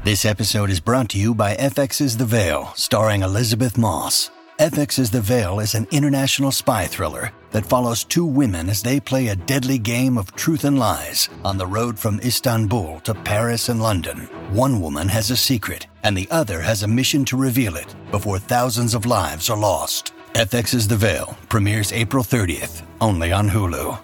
This episode is brought to you by FX's The Veil, starring Elizabeth Moss. FX's The Veil is an international spy thriller that follows two women as they play a deadly game of truth and lies on the road from Istanbul to Paris and London. One woman has a secret, and the other has a mission to reveal it before thousands of lives are lost. FX's The Veil premieres April 30th, only on Hulu.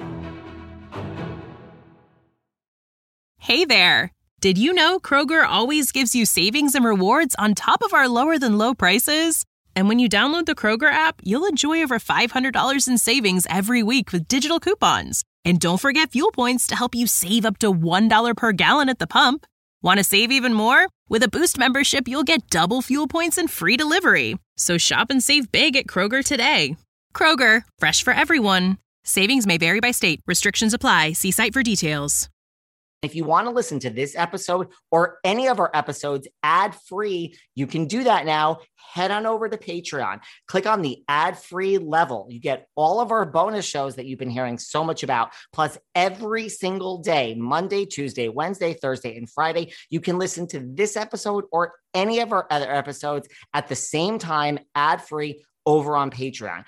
Hey there! Did you know Kroger always gives you savings and rewards on top of our lower-than-low prices? And when you download the Kroger app, you'll enjoy over $500 in savings every week with digital coupons. And don't forget fuel points to help you save up to $1 per gallon at the pump. Want to save even more? With a Boost membership, you'll get double fuel points and free delivery. So shop and save big at Kroger today. Kroger, fresh for everyone. Savings may vary by state. Restrictions apply. See site for details. If you want to listen to this episode or any of our episodes ad-free, you can do that now. Head on over to Patreon. Click on the ad-free level. You get all of our bonus shows that you've been hearing so much about. Plus, every single day, Monday, Tuesday, Wednesday, Thursday, and Friday, you can listen to this episode or any of our other episodes at the same time, ad-free, over on Patreon.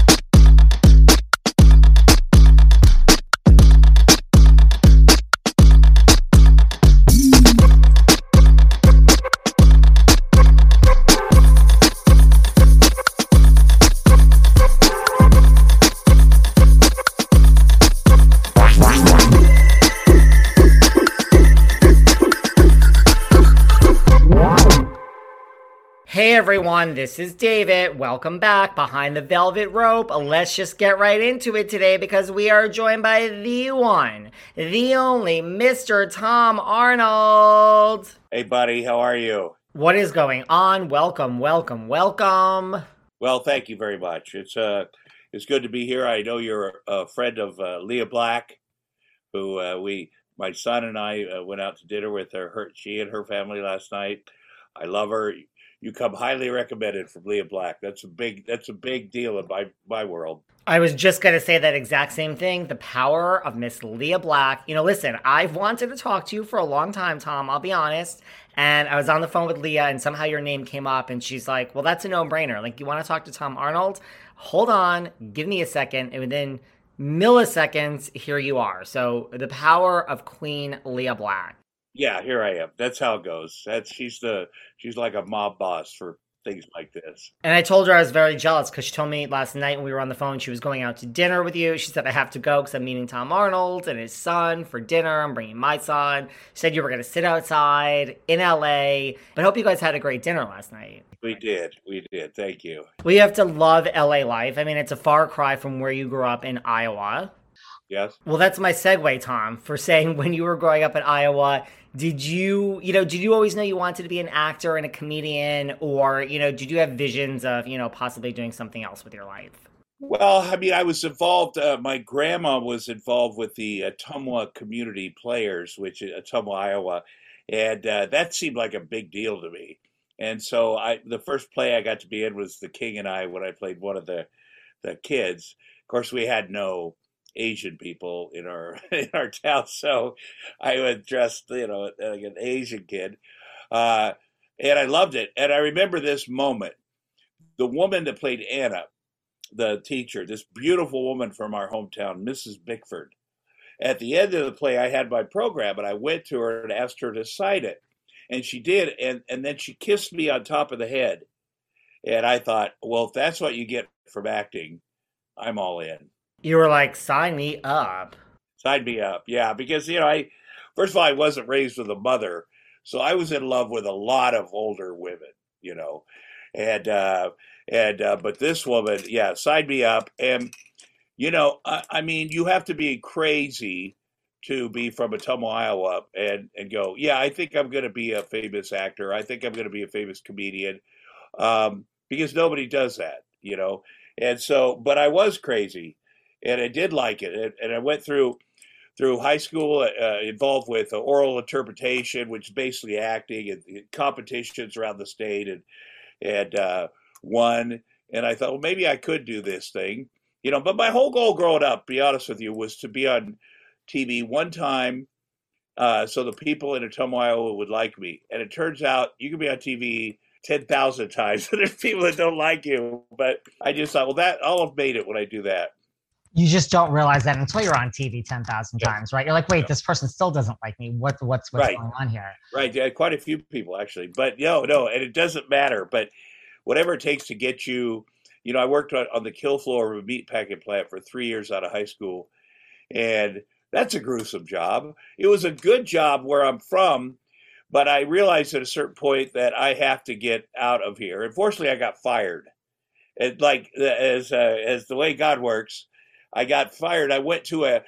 Hey everyone, this is David. Welcome back behind the velvet rope. Let's just get right into it today because we are joined by the one, the only Mr. Tom Arnold. Hey buddy, how are you? What is going on? Welcome, welcome, welcome. Well, thank you very much. It's good to be here. I know you're a friend of Leah Black, who my son and I went out to dinner with her. She and her family last night. I love her. You come highly recommended from Leah Black. That's a big deal in my world. I was just going to say that exact same thing. The power of Miss Leah Black. You know, listen, I've wanted to talk to you for a long time, Tom. I'll be honest. And I was on the phone with Leah and somehow your name came up and she's like, well, that's a no-brainer. Like, you want to talk to Tom Arnold? Hold on. Give me a second. And within milliseconds, here you are. So the power of Queen Leah Black. Yeah, here I am. That's how it goes. She's like a mob boss for things like this. And I told her I was very jealous because she told me last night when we were on the phone she was going out to dinner with you. She said, I have to go because I'm meeting Tom Arnold and his son for dinner. I'm bringing my son. She said you were going to sit outside in LA. But I hope you guys had a great dinner last night. We did. Thank you. Well, you have to love LA life. I mean, it's a far cry from where you grew up in Iowa. Yes. Well, that's my segue, Tom, for saying when you were growing up in Iowa, did you always know you wanted to be an actor and a comedian, or, did you have visions of, possibly doing something else with your life? Well, I mean, I was involved. My grandma was involved with the Ottumwa Community Players, which is Ottumwa, Iowa, and that seemed like a big deal to me. And so the first play I got to be in was The King and I, when I played one of the kids. Of course, we had no Asian people in our town, so I was dressed, like an Asian kid, and I loved it. And I remember this moment: the woman that played Anna, the teacher, this beautiful woman from our hometown, Mrs. Bickford. At the end of the play, I had my program, and I went to her and asked her to sign it, and she did, and then she kissed me on top of the head, and I thought, well, if that's what you get from acting, I'm all in. You were like, sign me up. Sign me up, yeah, because, first of all, I wasn't raised with a mother, so I was in love with a lot of older women, but this woman, yeah, signed me up, and, I mean, you have to be crazy to be from Ottumwa, Iowa, and go, yeah, I think I'm going to be a famous actor, I think I'm going to be a famous comedian, because nobody does that, and so, but I was crazy. And I did like it, and I went through high school involved with oral interpretation, which is basically acting, and competitions around the state, and won. And I thought, well, maybe I could do this thing, But my whole goal growing up, to be honest with you, was to be on TV one time so the people in Ottumwa, Iowa would like me. And it turns out you can be on TV 10,000 times and there's people that don't like you. But I just thought, well, I'll have made it when I do that. You just don't realize that until you're on TV 10,000 times, right? You're like, wait, this person still doesn't like me. What's right. going on here? Right. Yeah, quite a few people, actually. But no, and it doesn't matter. But whatever it takes to get you, I worked on the kill floor of a meat packing plant for 3 years out of high school. And that's a gruesome job. It was a good job where I'm from, but I realized at a certain point that I have to get out of here. Unfortunately, I got fired. And like as the way God works, I got fired. I went I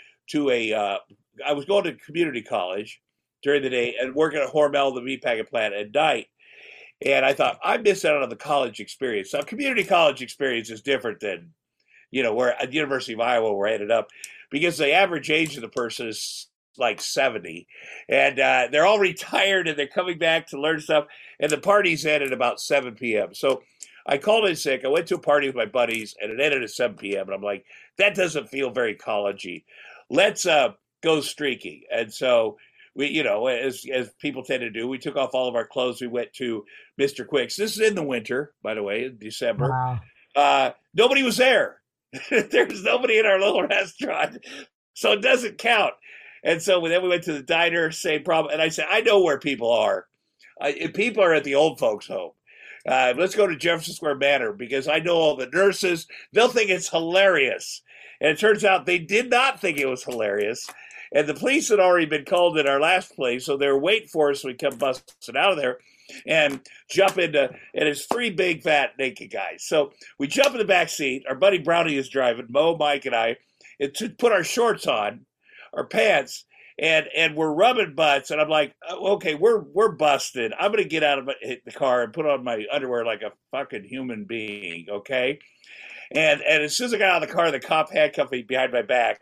was going to community college during the day and working at Hormel, the meatpacking plant, at night. And I thought, I missed out on the college experience. So community college experience is different than, where at the University of Iowa, where I ended up, because the average age of the person is like 70. And they're all retired and they're coming back to learn stuff. And the party's end at about 7 p.m. So I called in sick. I went to a party with my buddies and it ended at 7 p.m. And I'm like, that doesn't feel very college-y. Let's go streaking. And so we, as people tend to do, we took off all of our clothes. We went to Mr. Quick's. This is in the winter, by the way, in December. Wow. Nobody was there. There was nobody in our little restaurant. So it doesn't count. And so then we went to the diner, same problem. And I said, I know where people are. People are at the old folks' home. Let's go to Jefferson Square Manor because I know all the nurses. They'll think it's hilarious. And it turns out they did not think it was hilarious. And the police had already been called at our last place, so they were waiting for us. We come busting out of there and jump into, and it's 3 big, fat, naked guys. So we jump in the back seat. Our buddy Brownie is driving, Mo, Mike, and I, and to put our shorts on, our pants, and we're rubbing butts. And I'm like, okay, we're busted. I'm going to get out of the car and put on my underwear like a fucking human being, okay? And as soon as I got out of the car, the cop handcuffed me behind my back.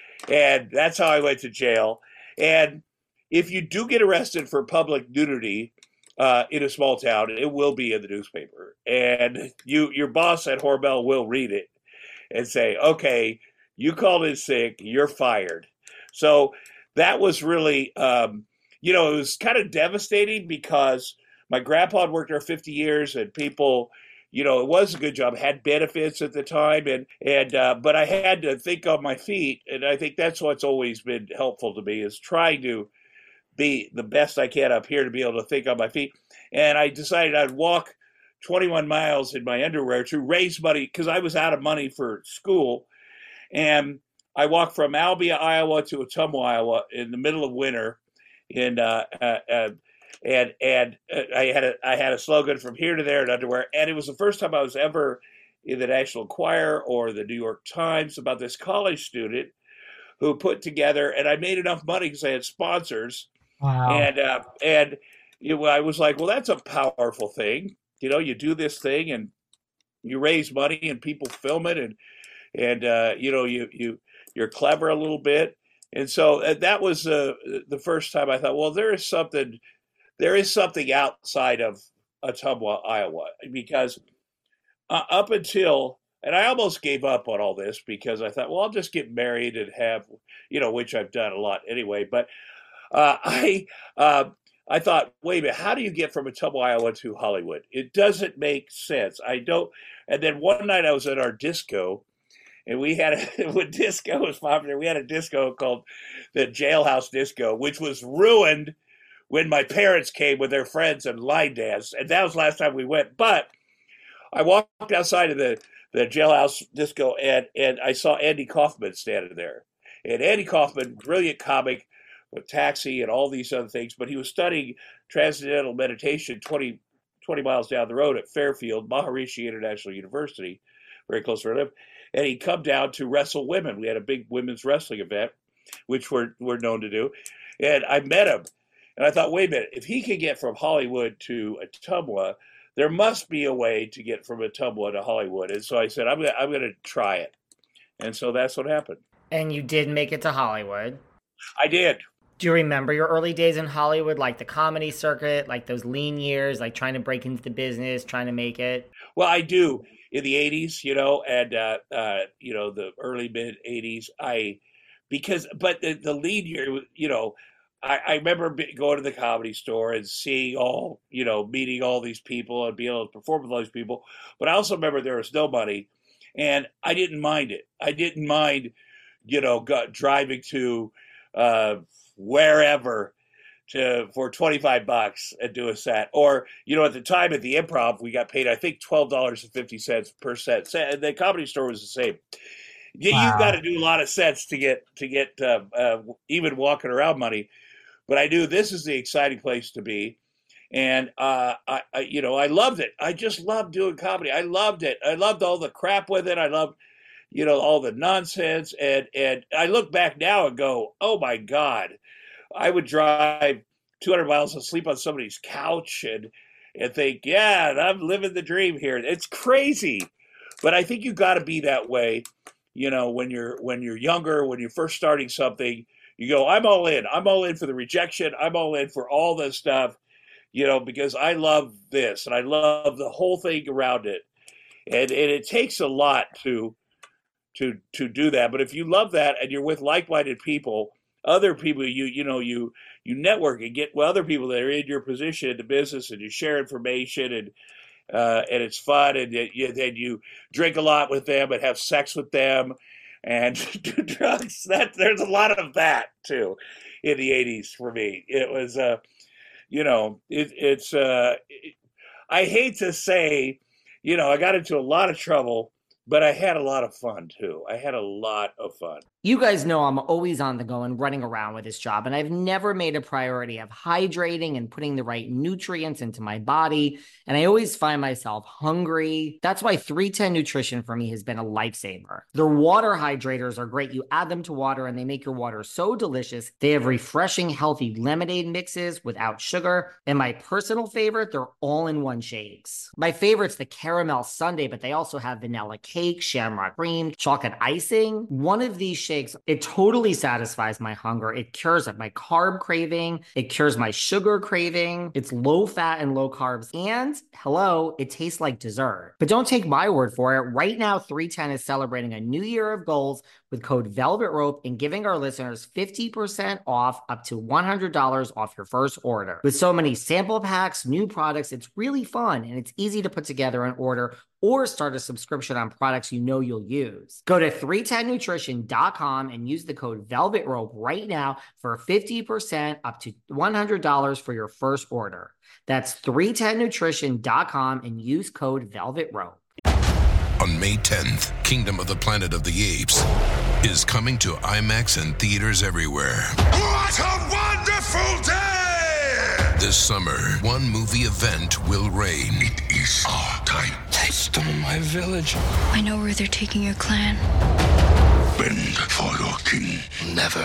And that's how I went to jail. And if you do get arrested for public nudity in a small town, it will be in the newspaper. And your boss at Hormel will read it and say, okay, you called in sick, you're fired. So that was really, it was kind of devastating because my grandpa had worked there 50 years and people, it was a good job, had benefits at the time, but I had to think on my feet, and I think that's what's always been helpful to me is trying to be the best I can up here to be able to think on my feet. And I decided I'd walk 21 miles in my underwear to raise money because I was out of money for school, and I walked from Albia, Iowa to Ottumwa, Iowa in the middle of winter, and I had a slogan from here to there in underwear, and it was the first time I was ever in the National Enquirer or the New York Times about this college student who put together, and I made enough money because I had sponsors. Wow. And I was like, well, that's a powerful thing. You do this thing and you raise money and people film it and you're clever a little bit. And so that was the first time I thought, well, there is something outside of Ottumwa, Iowa, because up until, and I almost gave up on all this because I thought, well, I'll just get married and have, which I've done a lot anyway. But I thought, wait a minute, how do you get from Ottumwa, Iowa to Hollywood? It doesn't make sense. I don't. And then one night I was at our disco, and we had when disco was popular, we had a disco called the Jailhouse Disco, which was ruined when my parents came with their friends and line danced. And that was the last time we went. But I walked outside of the Jailhouse Disco, and I saw Andy Kaufman standing there. And Andy Kaufman, brilliant comic with Taxi and all these other things, but he was studying transcendental meditation 20 miles down the road at Fairfield, Maharishi International University, very close to where I live. And he'd come down to wrestle women. We had a big women's wrestling event, which we're known to do. And I met him. And I thought, wait a minute, if he can get from Hollywood to Ottumwa, there must be a way to get from Ottumwa to Hollywood. And so I said, I'm going to try it. And so that's what happened. And you did make it to Hollywood. I did. Do you remember your early days in Hollywood, like the comedy circuit, like those lean years, like trying to break into the business, trying to make it? Well, I do. In the 80s, and, the early mid 80s, but the lead year, I remember going to the Comedy Store and seeing meeting all these people and being able to perform with all these people. But I also remember there was no money, and I didn't mind it. I didn't mind, driving to wherever for $25 and do a set. Or, at the time at the Improv, we got paid, I think, $12.50 per set. And the Comedy Store was the same. You got to do a lot of sets to get even walking around money. But I knew this is the exciting place to be. And, I loved it. I just loved doing comedy. I loved it. I loved all the crap with it. I loved, all the nonsense. And I look back now and go, oh, my God. I would drive 200 miles and sleep on somebody's couch and think, yeah, I'm living the dream here. It's crazy. But I think you got to be that way, when you're younger, when you're first starting something. You go, I'm all in. I'm all in for the rejection. I'm all in for all this stuff, because I love this and I love the whole thing around it. And it takes a lot to do that. But if you love that and you're with like-minded people, other people, you network and get with other people that are in your position in the business, and you share information, and it's fun, and then you drink a lot with them and have sex with them and do drugs. There's a lot of that too in the 80s for me. It was, I hate to say, I got into a lot of trouble, but I had a lot of fun too. I had a lot of fun. You guys know I'm always on the go and running around with this job, and I've never made a priority of hydrating and putting the right nutrients into my body, and I always find myself hungry. That's why 310 Nutrition for me has been a lifesaver. Their water hydrators are great. You add them to water, and they make your water so delicious. They have refreshing, healthy lemonade mixes without sugar, and my personal favorite, they're all-in-one shakes. My favorite's the caramel sundae, but they also have vanilla cake, shamrock cream, chocolate icing. One of these shakes, it totally satisfies my hunger. It cures my carb craving. It cures my sugar craving. It's low fat and low carbs. And hello, it tastes like dessert. But don't take my word for it. Right now, 310 is celebrating a new year of goals with code Velvet Rope and giving our listeners 50% off, up to $100 off your first order. With so many sample packs, new products, it's really fun, and it's easy to put together an order or start a subscription on products you'll use. Go to 310nutrition.com and use the code Velvet Rope right now for 50% up to $100 for your first order. That's 310nutrition.com and use code Velvet Rope. On May 10th, Kingdom of the Planet of the Apes is coming to IMAX and theaters everywhere. What a wonderful day! This summer, one movie event will reign. It is our time. They stole my village. I know where they're taking your clan. Bend for your king. Never.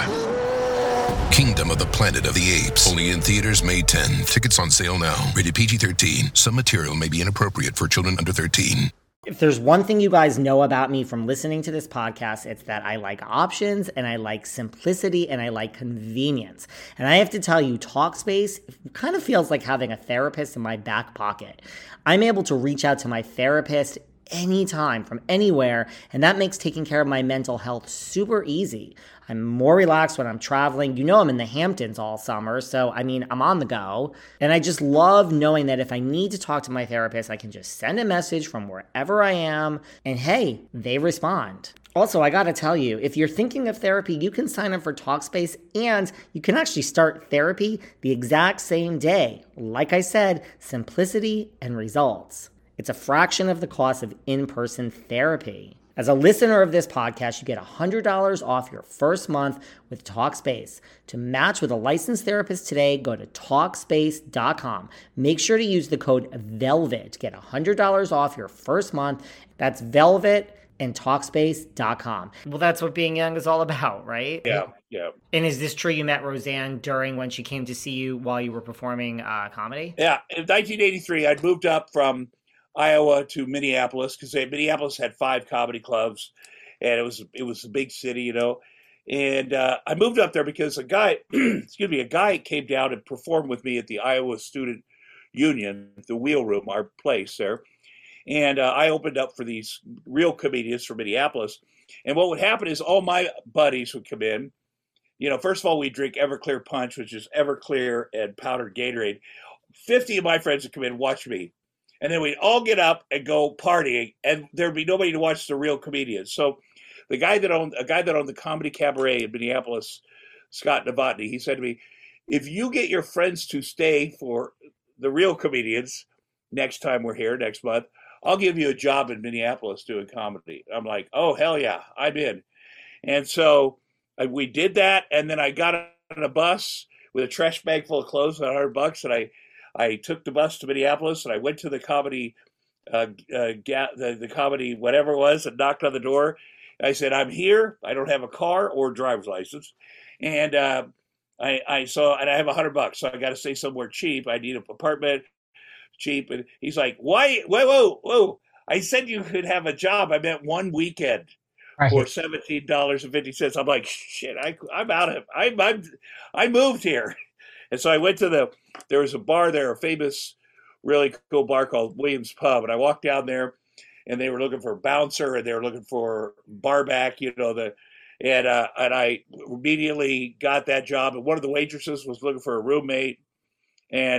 Kingdom of the Planet of the Apes. Only in theaters May 10th. Tickets on sale now. Rated PG-13. Some material may be inappropriate for children under 13. If there's one thing you guys know about me from listening to this podcast, it's that I like options, and I like simplicity, and I like convenience. And I have to tell you, Talkspace kind of feels like having a therapist in my back pocket. I'm able to reach out to my therapist anytime from anywhere, and that makes taking care of my mental health super easy. I'm more relaxed when I'm traveling. I'm in the Hamptons all summer, so I'm on the go. And I just love knowing that if I need to talk to my therapist, I can just send a message from wherever I am, and hey, they respond. Also, I gotta tell you, if you're thinking of therapy, you can sign up for Talkspace, and you can actually start therapy the exact same day. Like I said, simplicity and results. It's a fraction of the cost of in-person therapy. As a listener of this podcast, you get $100 off your first month with Talkspace. To match with a licensed therapist today, go to Talkspace.com. Make sure to use the code VELVET to get $100 off your first month. That's VELVET and Talkspace.com. Well, that's what being young is all about, right? Yeah. And is this true you met Roseanne during when she came to see you while you were performing comedy? Yeah. In 1983, I'd moved up from Iowa to Minneapolis because Minneapolis had 5 comedy clubs, and it was a big city, And I moved up there because a guy came down and performed with me at the Iowa Student Union, the Wheel Room, our place there. And I opened up for these real comedians from Minneapolis. And what would happen is all my buddies would come in, First of all, we drink Everclear Punch, which is Everclear and powdered Gatorade. 50 of my friends would come in and watch me. And then we'd all get up and go partying, and there'd be nobody to watch the real comedians. So a guy that owned the Comedy Cabaret in Minneapolis, Scott Novotny, he said to me, if you get your friends to stay for the real comedians next time we're here, next month, I'll give you a job in Minneapolis doing comedy. I'm like, oh, hell yeah, I'm in. And so we did that, and then I got on a bus with a trash bag full of clothes and $100, and I took the bus to Minneapolis, and I went to the comedy, the comedy whatever it was, and knocked on the door. I said, I'm here. I don't have a car or driver's license, and I have $100, so I got to stay somewhere cheap. I need an apartment, cheap. And he's like, why? Whoa! I said you could have a job. I meant one weekend. Right. For $17.50. I'm like, shit, I'm out of it. I moved here. And so I went to there was a bar there, a famous, really cool bar called Williams Pub. And I walked down there, and they were looking for a bouncer, and they were looking for barback, and I immediately got that job. And one of the waitresses was looking for a roommate. And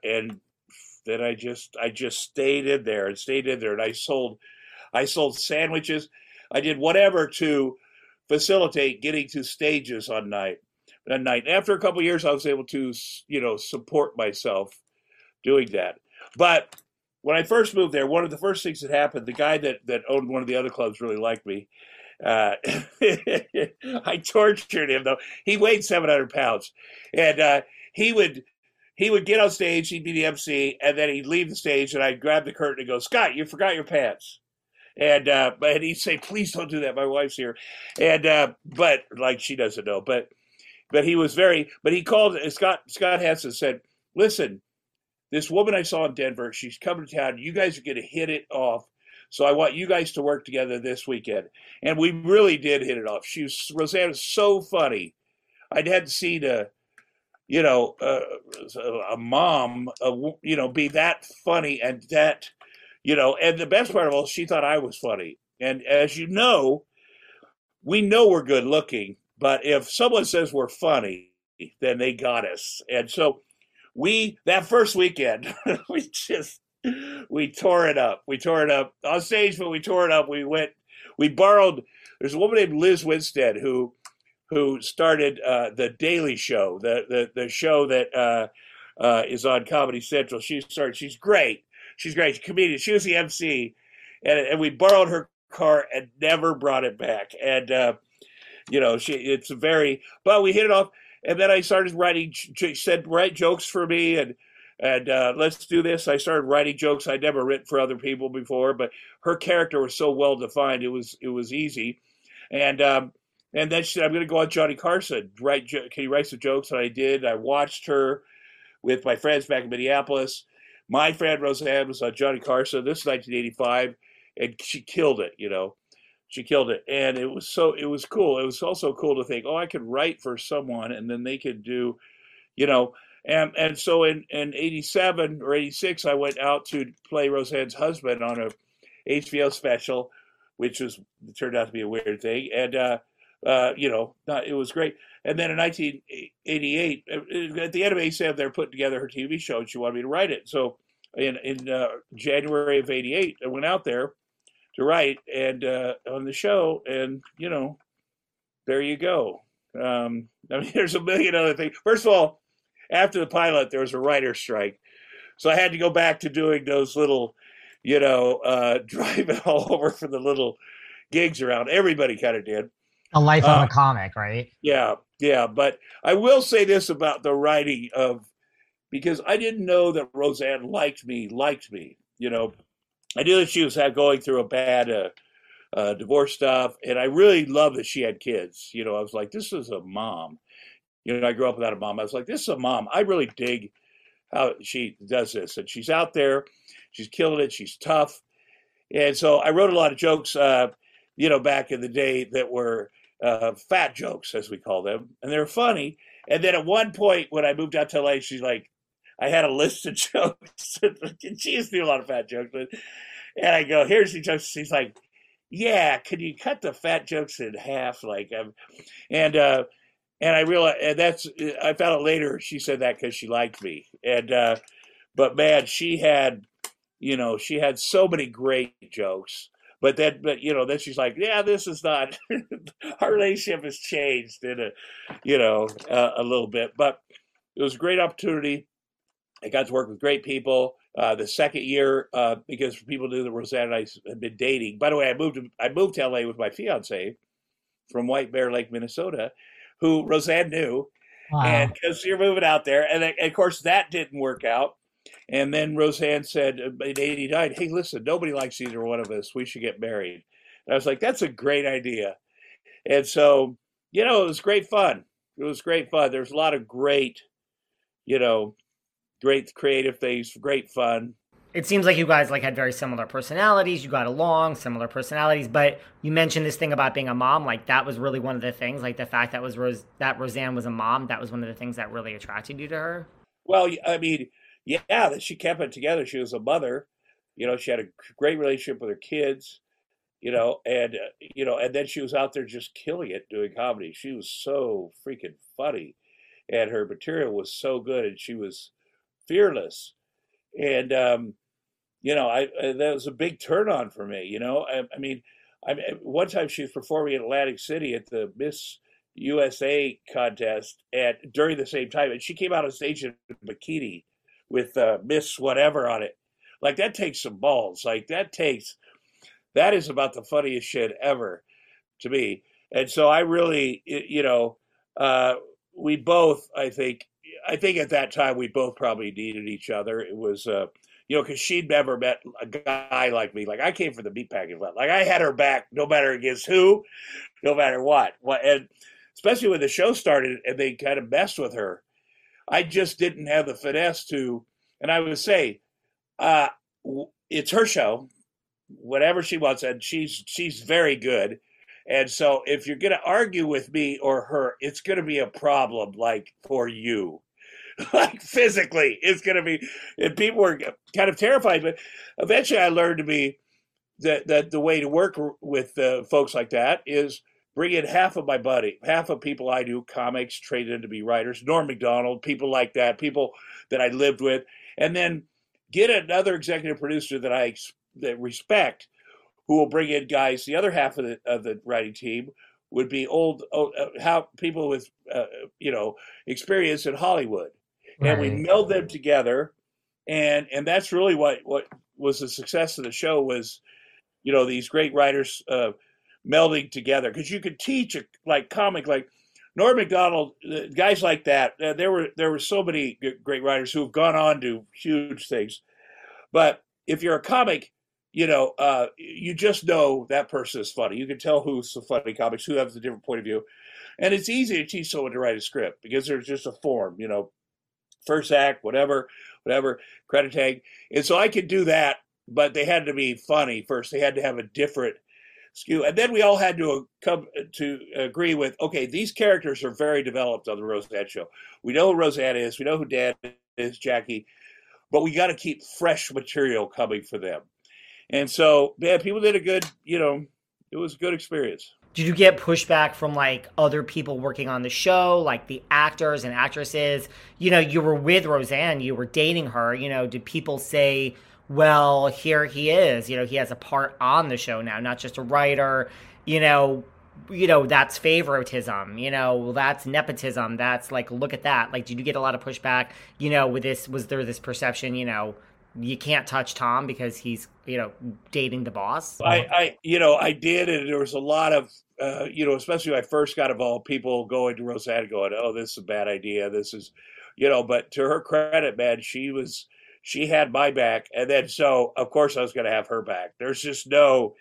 then I just stayed in there. And I sold sandwiches. I did whatever to facilitate getting to stages on night. After a couple of years, I was able to, support myself doing that. But when I first moved there, one of the first things that happened, the guy that owned one of the other clubs really liked me. I tortured him, though. He weighed 700 pounds. And he would get on stage, he'd be the MC, and then he'd leave the stage, and I'd grab the curtain and go, Scott, you forgot your pants. And he'd say, please don't do that. My wife's here. And but like she doesn't know. But he called Scott Hansen said, listen, this woman I saw in Denver, she's coming to town. You guys are going to hit it off. So I want you guys to work together this weekend. And we really did hit it off. Roseanne was so funny. I'd had seen a mom, be that funny and that. And the best part of all, she thought I was funny. And as you know, we know we're good looking, but if someone says we're funny, then they got us. And so that first weekend, we tore it up. We tore it up on stage, but we tore it up. There's a woman named Liz Winstead who started the Daily Show, the show that is on Comedy Central. She's great. She's great. She's a comedian. She was the MC, and we borrowed her car and never brought it back. And but we hit it off. And then I started writing. She said, write jokes for me, and let's do this. I started writing jokes I'd never written for other people before, but her character was so well defined, it was easy. And then she said, I'm going to go on Johnny Carson. Can you write some jokes? And I did. I watched her with my friends back in Minneapolis. My friend Roseanne was on Johnny Carson. This is 1985, and she killed it. She killed it, and it was cool. It was also cool to think, I could write for someone, and then they could do, and so in 87 or 86, I went out to play Roseanne's husband on a HBO special, which turned out to be a weird thing, and it was great. And then in 1988, at the end of 87, they were putting together her TV show, and she wanted me to write it. So in January of 88, I went out there to write and on the show, and there you go. There's a million other things. First of all, after the pilot, there was a writer's strike, so I had to go back to doing those little, driving all over for the little gigs around. Everybody kind of did. A life of a comic, right? Yeah. But I will say this about the writing because I didn't know that Roseanne liked me. I knew that she was going through a bad divorce stuff, and I really loved that she had kids. I was like, this is a mom. I grew up without a mom. I was like, this is a mom. I really dig how she does this, and she's out there. She's killing it. She's tough. And so I wrote a lot of jokes, back in the day that were fat jokes, as we call them, and they're funny. And then at one point when I moved out to LA, she's like, I had a list of jokes, and she used to do a lot of fat jokes. And I go, here's the jokes. She's like, yeah, can you cut the fat jokes in half? And I realized, and I found out later she said that because she liked me. But man, she had so many great jokes. But then she's like, yeah, this is not, our relationship has changed a little bit. But it was a great opportunity. I got to work with great people. The second year, because people knew that Roseanne and I had been dating. By the way, I moved to LA with my fiance from White Bear Lake, Minnesota, who Roseanne knew. Wow. And because you're moving out there. And of course, that didn't work out. And then Roseanne said in 89, hey, listen, nobody likes either one of us. We should get married. And I was like, that's a great idea. And so, it was great fun. It was great fun. There's a lot of great creative things, great fun. It seems like you guys had very similar personalities. You got along, similar personalities. But you mentioned this thing about being a mom. That was really one of the things. The fact that Roseanne was a mom. That was one of the things that really attracted you to her. Well, I mean, yeah, that she kept it together. She was a mother. She had a great relationship with her kids. And then she was out there just killing it doing comedy. She was so freaking funny, and her material was so good, and she was fearless. And that was a big turn on for me. I mean, one time she was performing in Atlantic City at the Miss USA contest during the same time, and she came out on stage in a bikini with Miss whatever on it. That takes some balls. That is about the funniest shit ever to me. And so I really, we both, I think at that time we both probably needed each other. It was, because she'd never met a guy like me. I came from the meatpacking plant. I had her back no matter against who, no matter what. And especially when the show started and they kind of messed with her. I just didn't have the finesse to, and I would say, it's her show, whatever she wants, and she's very good. And so if you're going to argue with me or her, it's going to be a problem, for you. Physically, it's going to be, and people were kind of terrified, but eventually I learned to be that the way to work with folks like that is bring in half of people I knew, comics, trained in to be writers, Norm Macdonald, people like that, people that I lived with, and then get another executive producer that respect, who will bring in guys. The other half of the writing team would be how people with experience in Hollywood, right. And we meld them together, and that's really what was the success of the show was, these great writers melding together, because you could teach a comic like Norm Macdonald, guys like that. There were so many great writers who have gone on to huge things, but if you're a comic, you just know that person is funny. You can tell who's the funny comics, who has a different point of view. And it's easy to teach someone to write a script because there's just a form, first act, whatever, credit tag. And so I could do that, but they had to be funny first. They had to have a different skew. And then we all had to come to agree with, okay, these characters are very developed on the Roseanne show. We know who Roseanne is. We know who Dan is, Jackie. But we got to keep fresh material coming for them. And so, man, people did a good, it was a good experience. Did you get pushback from other people working on the show, the actors and actresses? You were with Roseanne, you were dating her. Did people say, well, here he is, he has a part on the show now, not just a writer, that's favoritism, that's nepotism. That's look at that. Did you get a lot of pushback, with this? Was there this perception, you can't touch Tom because he's, dating the boss? I did. And there was a lot of, especially when I first got involved, people going to Roseanne going, oh, this is a bad idea. This is, but to her credit, man, she had my back. And then, so of course I was going to have her back. There's just no,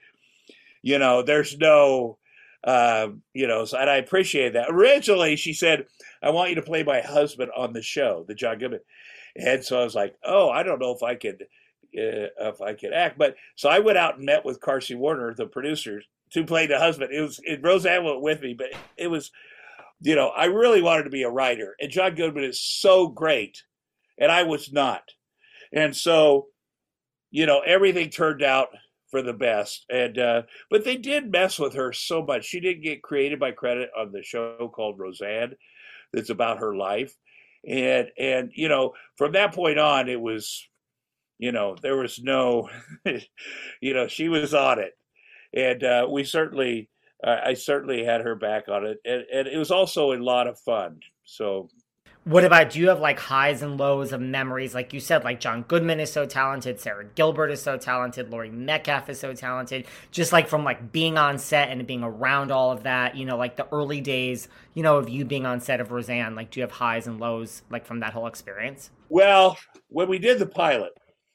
so, and I appreciate that. Originally she said, I want you to play my husband on the show, the John Goodman. And so I was like, oh, I don't know if I could act. But so I went out and met with Carsey Warner, the producers, to play the husband. Roseanne went with me, but it was, I really wanted to be a writer. And John Goodman is so great, and I was not. And so, everything turned out for the best. And but they did mess with her so much. She did get created by credit on the show called Roseanne, that's about her life. And from that point on, it was, there was no, she was on it. And we certainly, I certainly had her back on it. And it was also a lot of fun. So. What about, do you have like highs and lows of memories? Like you said, like John Goodman is so talented, Sarah Gilbert is so talented, Laurie Metcalf is so talented. Just like from like being on set and being around all of that, like the early days, of you being on set of Roseanne, like do you have highs and lows like from that whole experience? Well, when we did the pilot,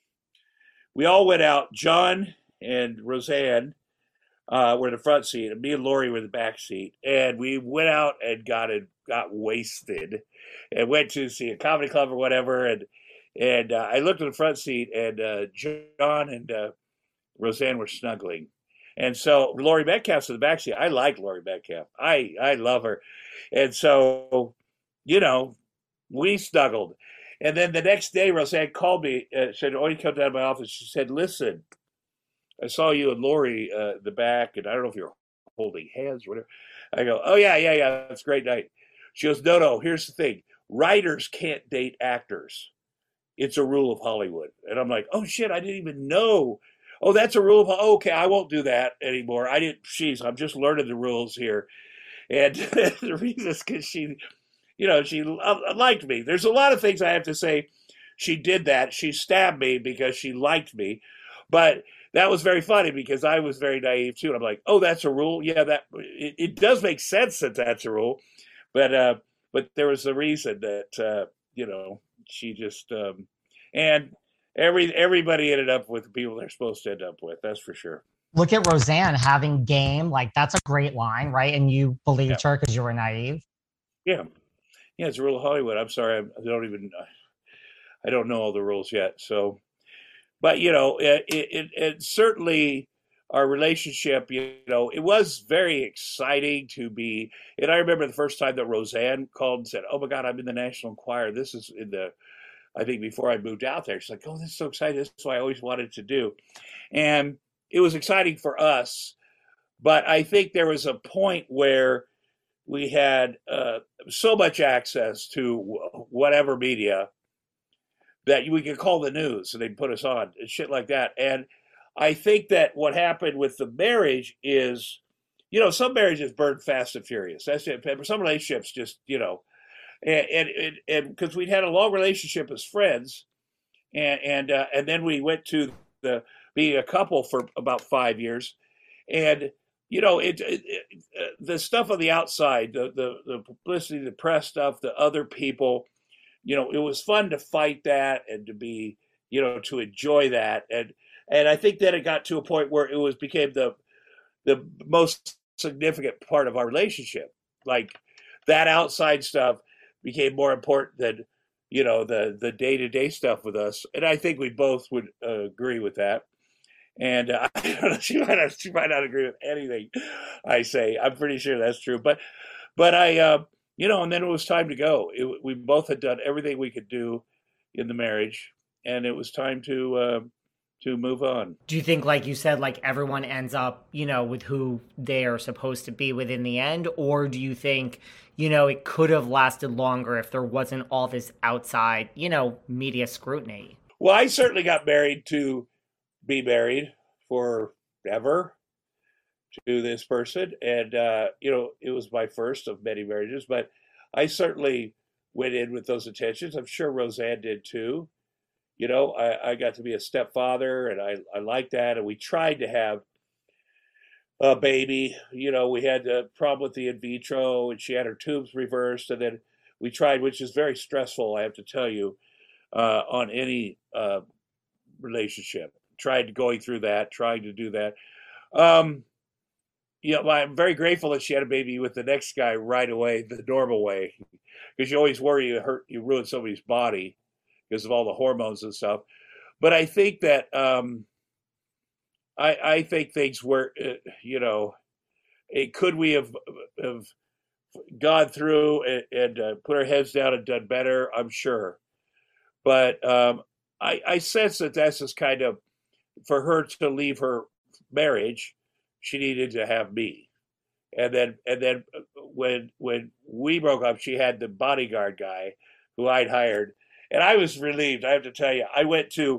we all went out. John and Roseanne were in the front seat, and me and Laurie were in the back seat. And we went out and got wasted and went to see a comedy club or whatever. And I looked at the front seat, and John and Roseanne were snuggling. And so Laurie Metcalf's in the back seat. I like Laurie Metcalf. I love her. And so, we snuggled. And then the next day, Roseanne called me and said, "Oh, you come down to my office." She said, "Listen, I saw you and Laurie in the back, and I don't know if you're holding hands or whatever." I go, "Oh, yeah. That's a great night." She goes, No, here's the thing. Writers can't date actors. It's a rule of Hollywood. And I'm like, oh, shit, I didn't even know. Oh, that's a rule of okay, I won't do that anymore. I'm just learning the rules here. And the reason is because she liked me. There's a lot of things I have to say. She did that. She stabbed me because she liked me. But that was very funny because I was very naive too. And I'm like, oh, that's a rule. Yeah, it does make sense that that's a rule. But there was a reason that, she just, and everybody ended up with the people they're supposed to end up with. That's for sure. Look at Roseanne having game. Like, that's a great line, right? And you believed her because you were naive. Yeah. Yeah, it's a rule of Hollywood. I'm sorry. I don't know all the rules yet. So, but, it certainly, our relationship, it was very exciting to be. And I remember the first time that Roseanne called and said, "Oh my God, I'm in the National Enquirer. This is I think before I moved out there." She's like, "Oh, this is so exciting. This is what I always wanted to do." And it was exciting for us. But I think there was a point where we had so much access to whatever media that we could call the news and they'd put us on and shit like that. And I think that what happened with the marriage is, some marriages burn fast and furious. That's it. Some relationships just, and because we'd had a long relationship as friends, and then we went to being a couple for about 5 years, and the stuff on the outside, the publicity, the press stuff, the other people, it was fun to fight that and to be, to enjoy that. And I think that it got to a point where it became the most significant part of our relationship. Like that outside stuff became more important than, the day-to-day stuff with us. And I think we both would agree with that. And I don't know, she might not agree with anything I say. I'm pretty sure that's true. But I, and then it was time to go. We both had done everything we could do in the marriage, and it was time to move on. Do you think, like you said, like everyone ends up, with who they are supposed to be with in the end? Or do you think, it could have lasted longer if there wasn't all this outside, media scrutiny? Well, I certainly got married to be married forever to this person. And, it was my first of many marriages, but I certainly went in with those intentions. I'm sure Roseanne did too. I got to be a stepfather, and I liked that. And we tried to have a baby. We had a problem with the in vitro, and she had her tubes reversed. And then we tried, which is very stressful, I have to tell you, on any relationship. Tried going through that, trying to do that. I'm very grateful that she had a baby with the next guy right away, the normal way, because you always worry you ruin somebody's body because of all the hormones and stuff. But I think that I think things were, could we have gone through and put our heads down and done better? I'm sure. But I sense that that's just kind of for her to leave her marriage, she needed to have me. And then when we broke up, she had the bodyguard guy who I'd hired, and I was relieved. I have to tell you, I went to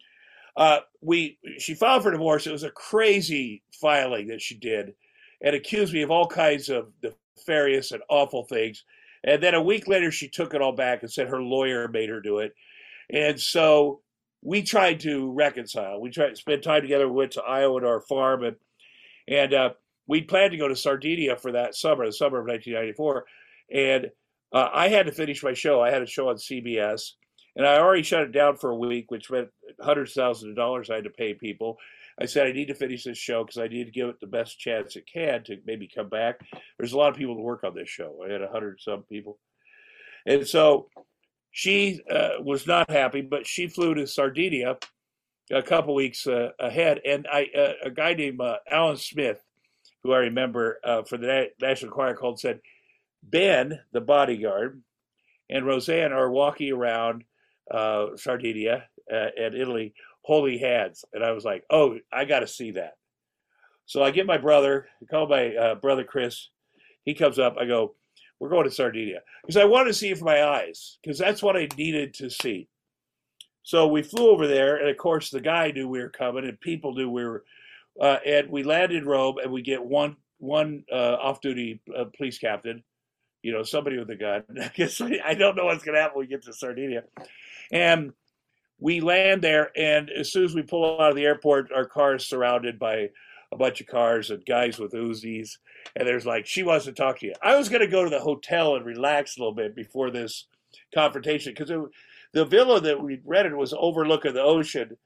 she filed for divorce. It was a crazy filing that she did, and accused me of all kinds of nefarious and awful things. And then a week later, she took it all back and said her lawyer made her do it. And so we tried to reconcile. We tried to spend time together. We went to Iowa to our farm, and we planned to go to Sardinia for that summer, the summer of 1994. And I had to finish my show. I had a show on CBS, and I already shut it down for a week, which meant hundreds of thousands of dollars I had to pay people. I said, I need to finish this show because I need to give it the best chance it can to maybe come back. There's a lot of people to work on this show. I had 100-some people. And so she was not happy, but she flew to Sardinia a couple weeks ahead. And a guy named Alan Smith, who I remember for the National Enquirer called, said, Ben, the bodyguard, and Roseanne are walking around Sardinia and Italy holding hands. And I was like, oh, I got to see that. So I get my brother, I call my brother Chris. He comes up. I go, we're going to Sardinia. Because I wanted to see it for my eyes, because that's what I needed to see. So we flew over there, and of course the guy knew we were coming, and people knew we were. And we land in Rome, and we get one off-duty police captain, somebody with a gun. I don't know what's going to happen when we get to Sardinia. And we land there, and as soon as we pull out of the airport, our car is surrounded by a bunch of cars and guys with Uzis. And there's like, she wants to talk to you. I was going to go to the hotel and relax a little bit before this confrontation, because the villa that we rented was overlooking the ocean,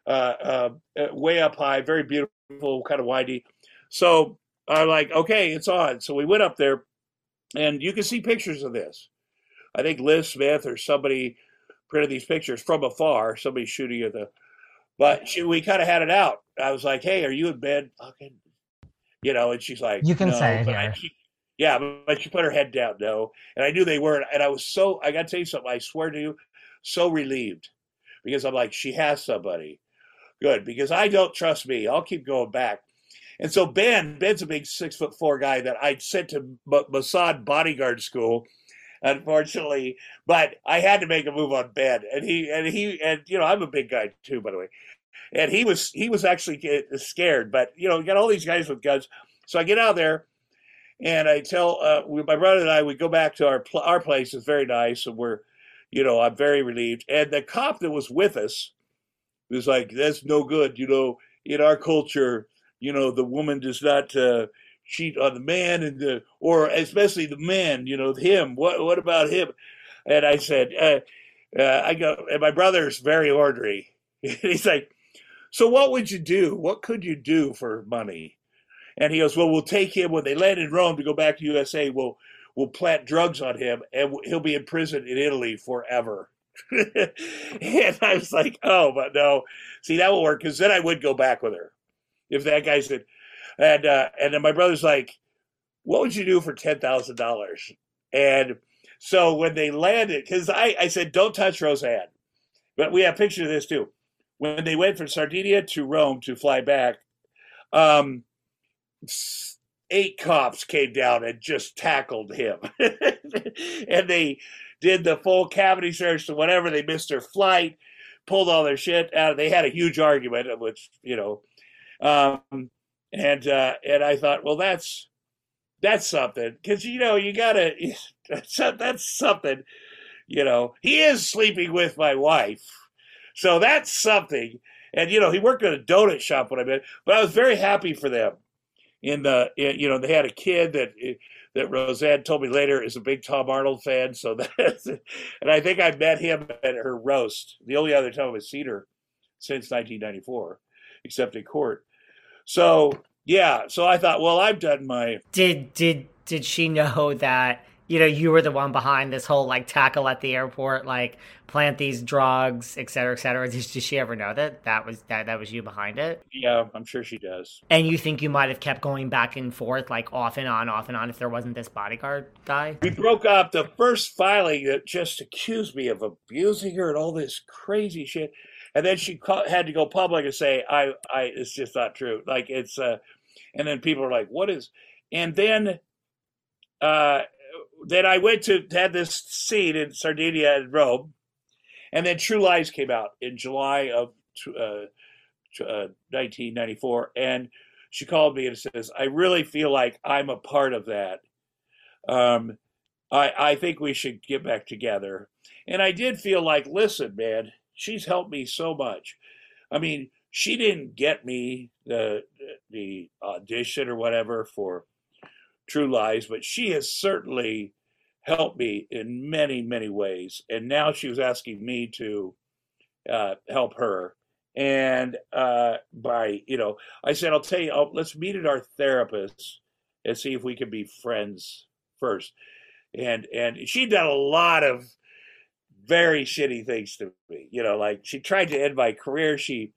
way up high, very beautiful, kind of windy. So I'm like, okay, it's on. So we went up there, and you can see pictures of this. I think Liz Smith or somebody printed these pictures from afar, somebody shooting at but we kind of had it out. I was like, hey, are you in bed? Okay. And she's like, you can no, say it here. But she put her head down, no. And I knew they weren't. And I was I got to tell you something, I swear to you, so relieved, because I'm like, she has somebody. Good, because I don't trust me. I'll keep going back. And so Ben's a big 6'4" guy that I'd sent to Mossad bodyguard school, unfortunately, but I had to make a move on Ben. And I'm a big guy too, by the way. And he was actually scared, but you got all these guys with guns. So I get out there, and I tell my brother and I, we go back to our place. It's very nice, and we're, I'm very relieved. And the cop that was with us was like, that's no good. In our culture, the woman does not cheat on the man, or especially the man, him. What about him? And I said, I go, and my brother's very ornery. He's like, so what would you do? What could you do for money? And he goes, well, we'll take him when they land in Rome to go back to USA. We'll plant drugs on him, and he'll be in prison in Italy forever. And I was like, oh, but no. See, that will work, because then I would go back with her if that guy said. And then my brother's like, what would you do for $10,000? And so when they landed, because I said, don't touch Roseanne. But we have pictures of this too. When they went from Sardinia to Rome to fly back, 8 cops came down and just tackled him. And they did the full cavity search to whatever. They missed their flight, pulled all their shit out. They had a huge argument, which, and I thought, well, that's something, because you gotta, that's something. He is sleeping with my wife, so that's something. And he worked at a donut shop when I met, but I was very happy for them. They had a kid that Roseanne told me later is a big Tom Arnold fan. So and I think I met him at her roast, the only other time I've seen her since 1994, except in court. So yeah, so I thought, well, I've done my. Did she know that you were the one behind this whole tackle at the airport, plant these drugs, et cetera, et cetera? Did she ever know that was you behind it? Yeah, I'm sure she does. And you think you might have kept going back and forth, off and on, if there wasn't this bodyguard guy? We broke up. The first filing that just accused me of abusing her and all this crazy shit. And then she had to go public and say, it's just not true. Like it's, and then people are like, what is, and then I went to had this scene in Sardinia and Rome, and then True Lies came out in July of 1994, and she called me and says, I really feel like I'm a part of that. I think we should get back together. And I did feel like, listen, man, she's helped me so much. I mean, she didn't get me the audition or whatever for True Lies, but she has certainly helped me in many, many ways. And now she was asking me to help her. And I said, I'll tell you, let's meet at our therapist and see if we can be friends first. And she'd done a lot of very shitty things to me, like she tried to end my career. She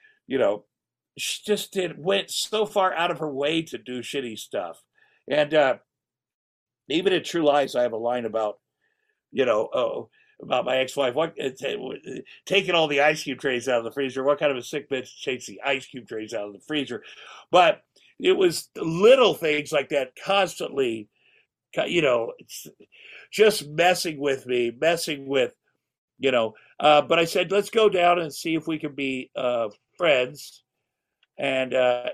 just went so far out of her way to do shitty stuff. And even in True Lies, I have a line about, about my ex-wife, taking all the ice cube trays out of the freezer. What kind of a sick bitch takes the ice cube trays out of the freezer? But it was little things like that constantly, just messing with me, but I said, let's go down and see if we can be friends. And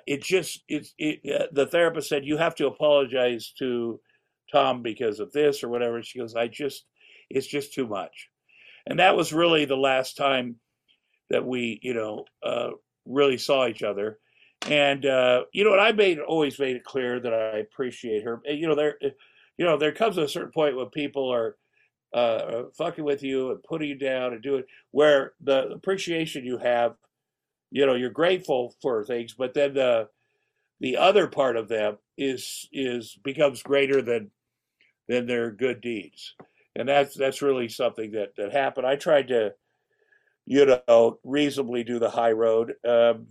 the therapist said, you have to apologize to Tom because of this or whatever. She goes, it's just too much. And that was really the last time that we, really saw each other. And, I always made it clear that I appreciate her. There comes a certain point when people are fucking with you and putting you down and doing where the appreciation you have, you're grateful for things, but then the other part of them becomes greater than their good deeds. And that's really something that happened. I tried to, reasonably do the high road, but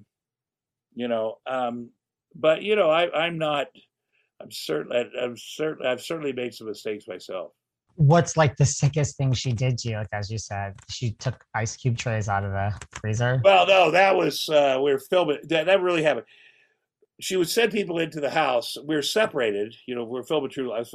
I've certainly made some mistakes myself. What's like the sickest thing she did to you? Like, as you said, she took ice cube trays out of the freezer. Well, no, that was, we were filming. That really happened. She would send people into the house. We were separated. We're filming True Lies,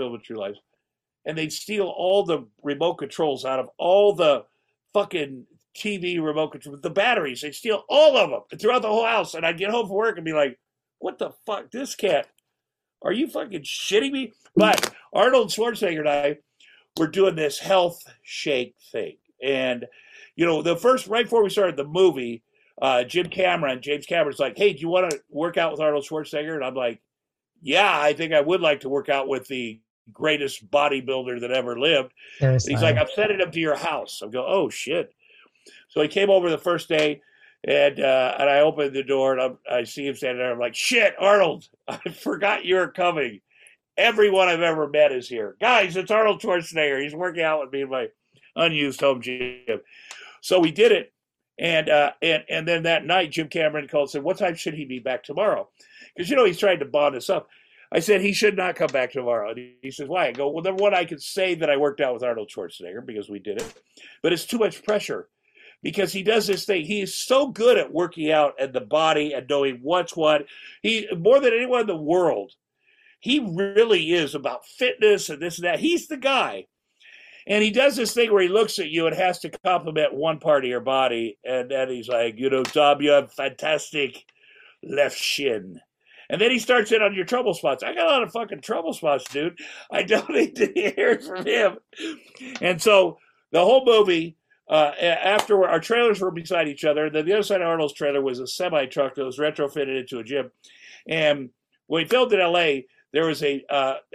and they'd steal all the remote controls out of all the fucking TV remote controls, the batteries. They'd steal all of them throughout the whole house. And I'd get home from work and be like, what the fuck? This cat, are you fucking shitting me? But Arnold Schwarzenegger and I were doing this health shake thing. And, right before we started the movie, James Cameron's like, hey, do you want to work out with Arnold Schwarzenegger? And I'm like, yeah, I think I would like to work out with the greatest bodybuilder that ever lived. And he's like, I'm sending him to your house. I go, oh shit. So he came over the first day, and I opened the door, and I see him standing there. I'm like, shit, Arnold, I forgot you were coming. Everyone I've ever met is here. Guys, it's Arnold Schwarzenegger. He's working out with me in my unused home gym. So we did it. And then that night, Jim Cameron called and said, what time should he be back tomorrow? Because, he's trying to bond us up. I said, he should not come back tomorrow. And he says, why? I go, well, number one, I could say that I worked out with Arnold Schwarzenegger because we did it. But it's too much pressure because he does this thing. He is so good at working out and the body and knowing what's what. He, more than anyone in the world, he really is about fitness and this and that. He's the guy. And he does this thing where he looks at you and has to compliment one part of your body. And then he's like, Tom, you have fantastic left shin. And then he starts in on your trouble spots. I got a lot of fucking trouble spots, dude. I don't need to hear it from him. And so the whole movie, after our trailers were beside each other, then the other side of Arnold's trailer was a semi-truck that was retrofitted into a gym. And when we filmed in L.A., there was a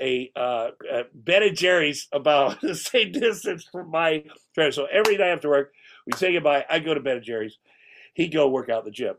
Ben & Jerry's about the same distance from my trailer. So every night after work, we'd say goodbye. I'd go to Ben & Jerry's. He'd go work out in the gym.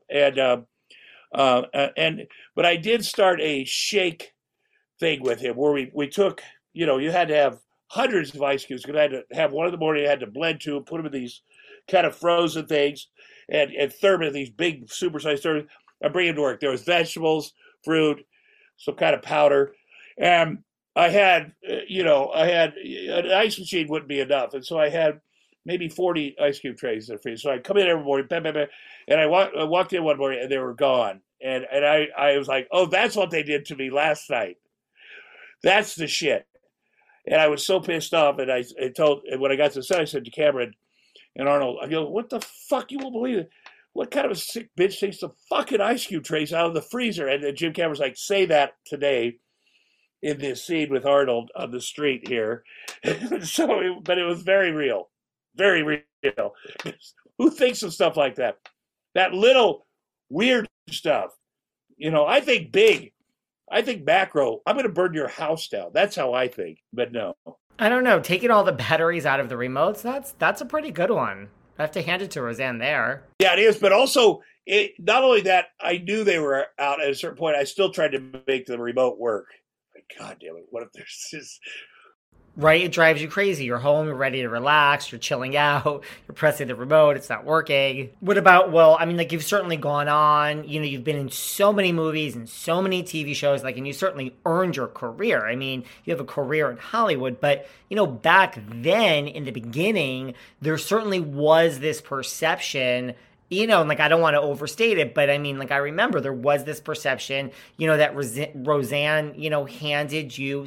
But I did start a shake thing with him where we took, you had to have hundreds of ice cubes because I had to have one in the morning. I had to blend two, put them in these kind of frozen things and thermos, these big supersized thermos. I bring them to work. There was vegetables, fruit, some kind of powder. And I had, an ice machine wouldn't be enough. And so I had maybe 40 ice cube trays in the freezer. So I come in every morning, bam, bam, bam, and I walked in one morning and they were gone. And I was like, oh, that's what they did to me last night. That's the shit. And I was so pissed off. And and when I got to the set, I said to Cameron and Arnold, I go, what the fuck? You won't believe it. What kind of a sick bitch takes the fucking ice cube trays out of the freezer? And then Jim Cameron's like, say that today in this scene with Arnold on the street here. But it was very real. Very real. Who thinks of stuff like that? That little weird stuff. I think big. I think macro. I'm going to burn your house down. That's how I think. But no. I don't know. Taking all the batteries out of the remotes, that's a pretty good one. I have to hand it to Roseanne there. Yeah, it is. But also, not only that, I knew they were out at a certain point. I still tried to make the remote work. God damn it. What if there's this... Right? It drives you crazy. You're home, you're ready to relax, you're chilling out, you're pressing the remote, it's not working. What about, you've certainly gone on, you've been in so many movies and so many TV shows, and you certainly earned your career. You have a career in Hollywood, but, back then in the beginning, there certainly was this perception, I don't want to overstate it, but I remember there was this perception, that Roseanne, handed you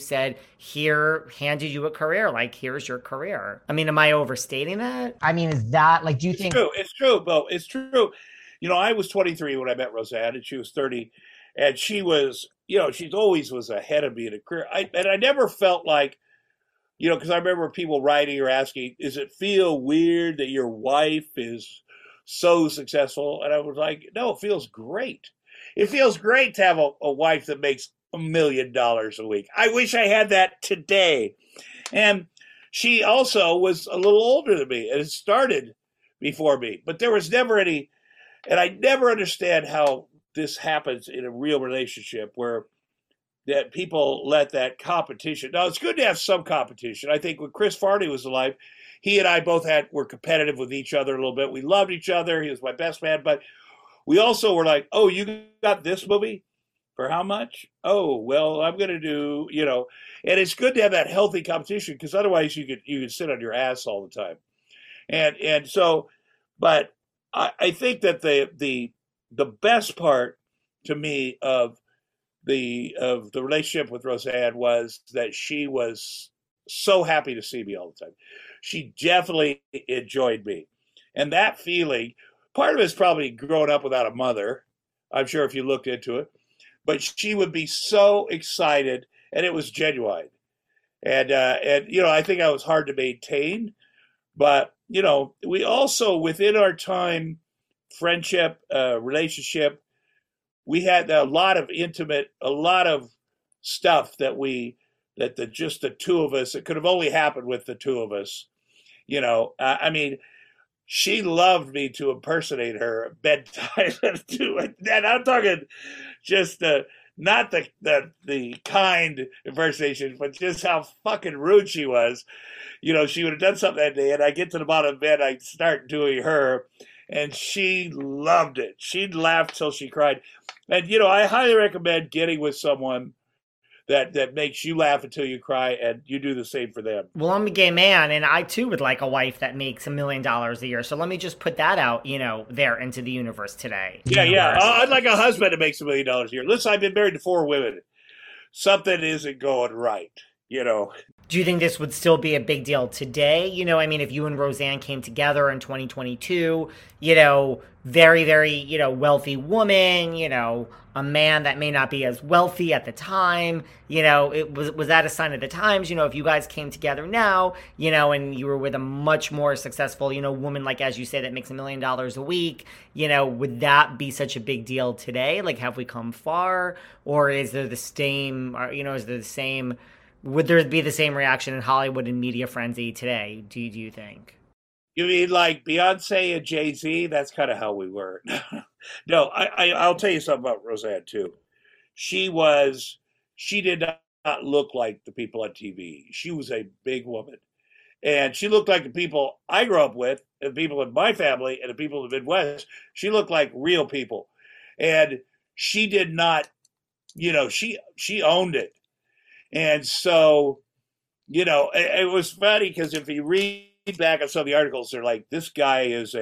a career, here's your career. Am I overstating that? Is that, do you think... It's true, Bo. It's true. I was 23 when I met Roseanne, and she was 30, and she was, she always was ahead of me in a career. I never felt like, because I remember people writing or asking, does it feel weird that your wife is so successful? And I was like, no, it feels great. It feels great to have a wife that makes $1 million a week. I wish I had that today. And she also was a little older than me, and it started before me. But there was never any, and I never understand how this happens in a real relationship where that people let that competition. Now, it's good to have some competition. I think when Chris Farley was alive, he and I both were competitive with each other a little bit. We loved each other. He was my best man. But we also were like, oh, you got this movie? For how much? Oh, well, I'm going to do, And it's good to have that healthy competition because otherwise you could sit on your ass all the time. And so, but I think that the best part to me of the relationship with Roseanne was that she was so happy to see me all the time. She definitely enjoyed me. And that feeling, part of it's probably growing up without a mother. I'm sure if you looked into it. But she would be so excited, and it was genuine. And I think I was hard to maintain. But, we also, within our time, friendship, relationship, we had a lot of stuff that just the two of us, it could have only happened with the two of us. She loved me to impersonate her at bedtime. And I'm talking just not the kind impersonation, but just how fucking rude she was. She would have done something that day, and I get to the bottom of bed, I start doing her, and she loved it. She'd laugh till she cried. And, I highly recommend getting with someone that makes you laugh until you cry, and you do the same for them. Well, I'm a gay man, and I too would like a wife that makes $1 million a year. So let me just put that out, there into the universe today. Yeah. I'd like a husband that makes $1 million a year. Listen, I've been married to 4 women. Something isn't going right, Do you think this would still be a big deal today? If you and Roseanne came together in 2022, very, very, wealthy woman, a man that may not be as wealthy at the time, was that a sign of the times? If you guys came together now, and you were with a much more successful, woman, like, as you say, that makes $1 million a week, would that be such a big deal today? Have we come far, or is there the same, would there be the same reaction in Hollywood and media frenzy today? Do you think? You mean like Beyonce and Jay-Z? That's kind of how we were. No, I'll tell you something about Roseanne too. She did not look like the people on TV. She was a big woman. And she looked like the people I grew up with, and the people in my family, and the people in the Midwest. She looked like real people. And she did not, she owned it. And so, it was funny because if you read back on some of the articles. They're like, this guy is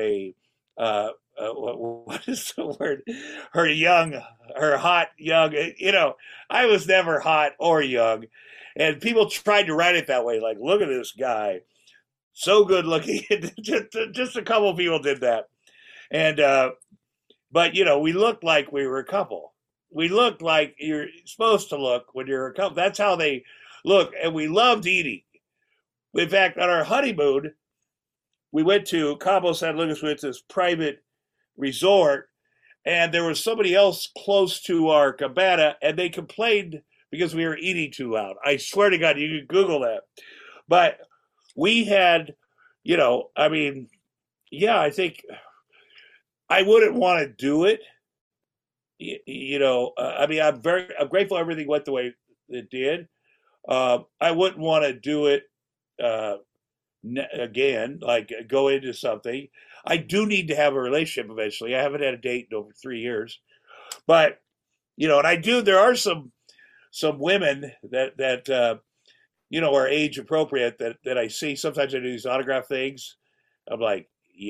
what is the word? Her hot, young. I was never hot or young. And people tried to write it that way. Like, look at this guy. So good looking. Just a couple of people did that. And, but, we looked like we were a couple. We looked like you're supposed to look when you're a couple. That's how they look. And we loved eating. In fact, on our honeymoon, we went to Cabo San Lucas, we went to this private resort, and there was somebody else close to our cabana, and they complained because we were eating too loud. I swear to God, you can Google that. But we had, I think I wouldn't want to do it. I'm grateful everything went the way it did. I wouldn't want to do it again, like go into something. I do need to have a relationship eventually. I haven't had a date in over 3 years, but and I do. There are some women that are age appropriate that I see. Sometimes I do these autograph things. I'm like,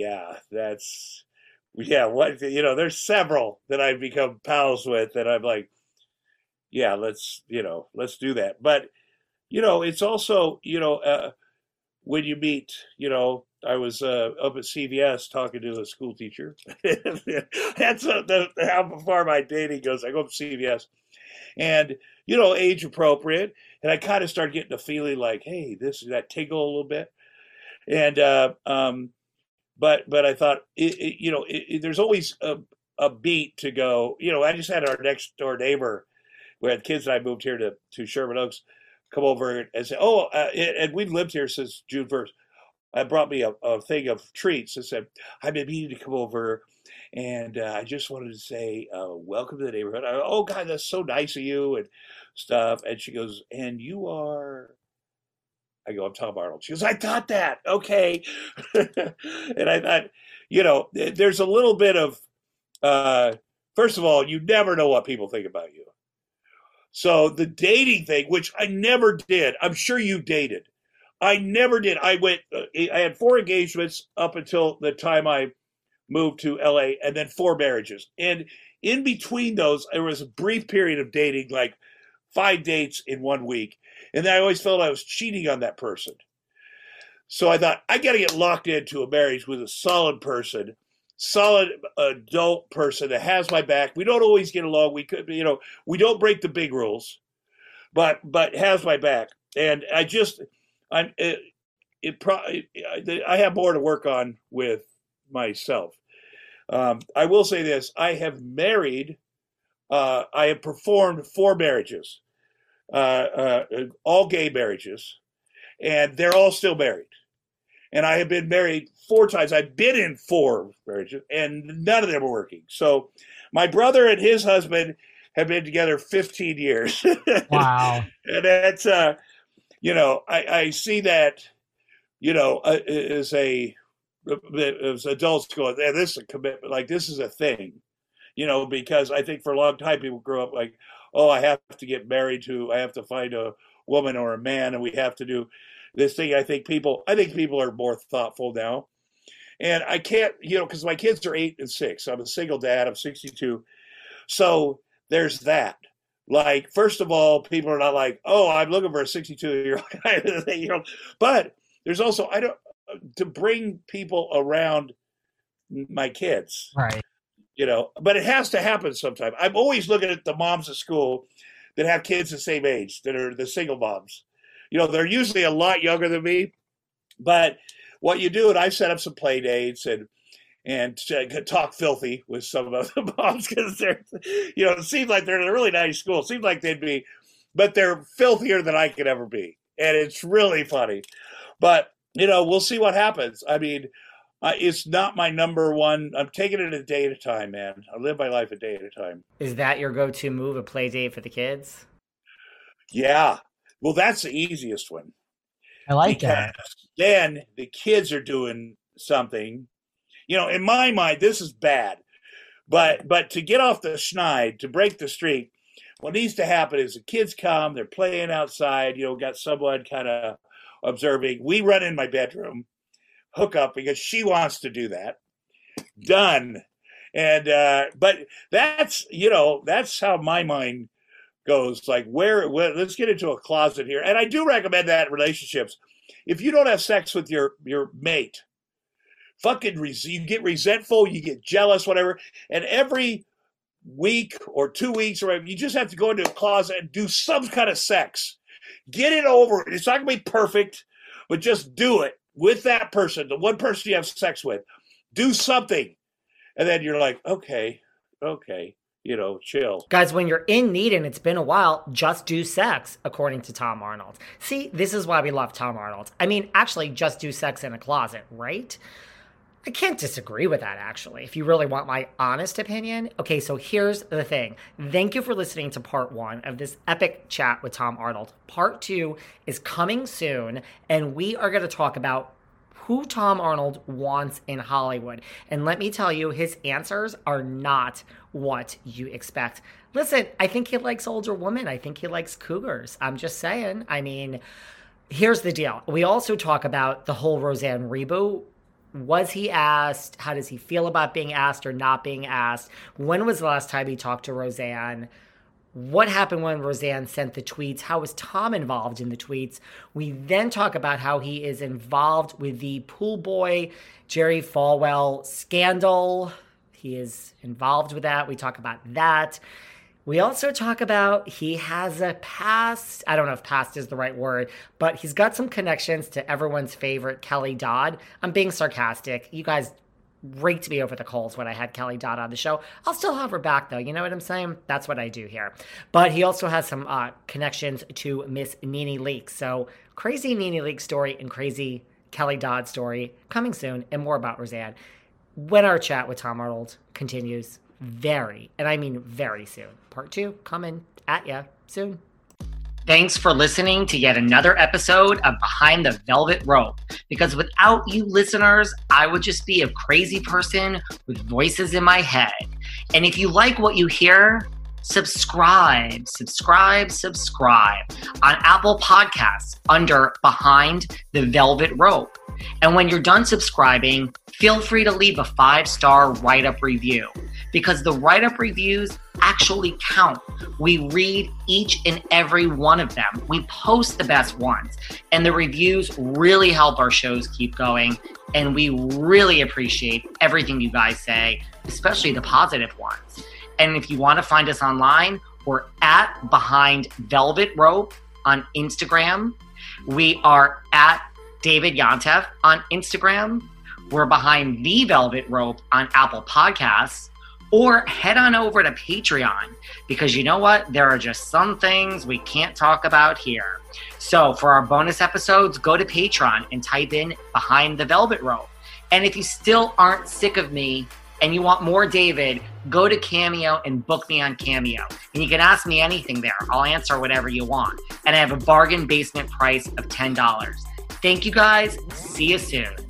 what there's several that I've become pals with, and I'm like, let's do that. But it's also when you meet, I was up at CVS talking to a school teacher. That's how far my dating goes. I go up to CVS, and age appropriate, and I kind of started getting a feeling like, hey, that tingle a little bit, and but I thought, there's always a beat to go. I just had our next door neighbor, we had kids, and I moved here to Sherman Oaks, come over and say, and we've lived here since June 1st. I brought me a thing of treats and said, I've been meaning to come over, and I just wanted to say, welcome to the neighborhood. Oh, God, that's so nice of you and stuff. And she goes, and you are? I go, I'm Tom Arnold. She goes, I thought that. Okay. And I thought, there's a little bit of, first of all, you never know what people think about you. So the dating thing, which I never did, I'm sure you dated. I never did. I had 4 engagements up until the time I moved to LA, and then 4 marriages. And in between those, there was a brief period of dating, like 5 dates in 1 week. And then I always felt I was cheating on that person. So I thought, I got to get locked into a marriage with a solid person, solid adult person that has my back. We don't always get along. We could, we don't break the big rules, but has my back. And I have more to work on with myself. I will say this: I have performed 4 marriages, all gay marriages, and they're all still married. And I have been married 4 times. I've been in 4 marriages, and none of them are working. So my brother and his husband have been together 15 years. Wow. And that's, I see that, as adults going, this is a commitment, like this is a thing, because I think for a long time people grow up like, oh, I have to find a woman or a man, and we have to do this thing. I think people are more thoughtful now. And I can't, because my kids are 8 and 6. I'm a single dad. I'm 62. So there's that. Like, first of all, people are not like, oh, I'm looking for a 62-year-old guy. But there's also, to bring people around my kids. Right. But it has to happen sometime. I'm always looking at the moms at school that have kids the same age, that are the single moms. They're usually a lot younger than me, but what you do, and I've set up some play dates and talk filthy with some of the moms because they're, it seems like they're in a really nice school. It seems like they'd be, but they're filthier than I could ever be. And it's really funny, but we'll see what happens. I mean, it's not my number one. I'm taking it a day at a time, man. I live my life a day at a time. Is that your go-to move, a play date for the kids? Yeah. Well, that's the easiest one. I like that. Then the kids are doing something. In my mind, this is bad. But to get off the schneid, to break the streak, what needs to happen is the kids come, they're playing outside, got someone kind of observing. We run in my bedroom, hook up because she wants to do that. Done. And but that's how my mind goes. Like let's get into a closet here. And I do recommend that in relationships. If you don't have sex with your mate, you get resentful, you get jealous, whatever. And every week or 2 weeks or whatever, you just have to go into a closet and do some kind of sex. Get it over. It's not going to be perfect, but just do it with that person, the one person you have sex with. Do something. And then you're like, okay, chill. Guys, when you're in need and it's been a while, just do sex, according to Tom Arnold. See, this is why we love Tom Arnold. I mean, actually, just do sex in a closet, right? I can't disagree with that, actually, if you really want my honest opinion. Okay, so here's the thing. Thank you for listening to part 1 of this epic chat with Tom Arnold. Part 2 is coming soon, and we are going to talk about who Tom Arnold wants in Hollywood. And let me tell you, his answers are not what you expect. Listen, I think he likes older women. I think he likes cougars. I'm just saying. I mean, here's the deal. We also talk about the whole Roseanne reboot. Was he asked? How does he feel about being asked or not being asked? When was the last time he talked to Roseanne? What happened when Roseanne sent the tweets? How was Tom involved in the tweets? We then talk about how he is involved with the pool boy Jerry Falwell scandal. He is involved with that. We talk about that. We also talk about he has a past. I don't know if past is the right word, but he's got some connections to everyone's favorite Kelly Dodd. I'm being sarcastic. You guys raked me over the coals when I had Kelly Dodd on the show. I'll still have her back, though. You know what I'm saying? That's what I do here. But he also has some connections to Miss Nene Leakes. So crazy Nene Leakes story and crazy Kelly Dodd story coming soon, and more about Roseanne when our chat with Tom Arnold continues very soon. Part 2 coming at ya soon. Thanks for listening to yet another episode of Behind the Velvet Rope. Because without you listeners, I would just be a crazy person with voices in my head. And if you like what you hear, subscribe on Apple Podcasts under Behind the Velvet Rope. And when you're done subscribing, feel free to leave a 5-star write-up review, because the write-up reviews actually count. We read each and every one of them. We post the best ones, and the reviews really help our shows keep going, and we really appreciate everything you guys say, especially the positive ones. And if you want to find us online, we're at Behind Velvet Rope on Instagram. We are at David Yontef on Instagram. We're Behind the Velvet Rope on Apple Podcasts. Or head on over to Patreon, because you know what? There are just some things we can't talk about here. So for our bonus episodes, go to Patreon and type in Behind the Velvet Rope. And if you still aren't sick of me and you want more David, go to Cameo and book me on Cameo. And you can ask me anything there. I'll answer whatever you want. And I have a bargain basement price of $10. Thank you guys. See you soon.